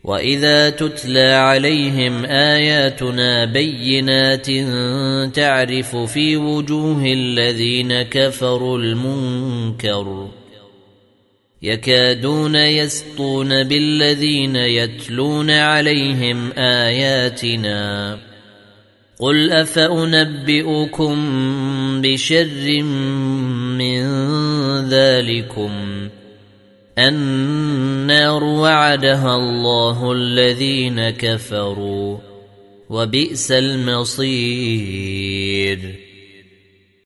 وإذا تتلى عليهم آياتنا بينات تعرف في وجوه الذين كفروا المنكر يكادون يسطون بالذين يتلون عليهم آياتنا قل أفأنبئكم بشر من ذلكم النار وعدها الله الذين كفروا وبئس المصير.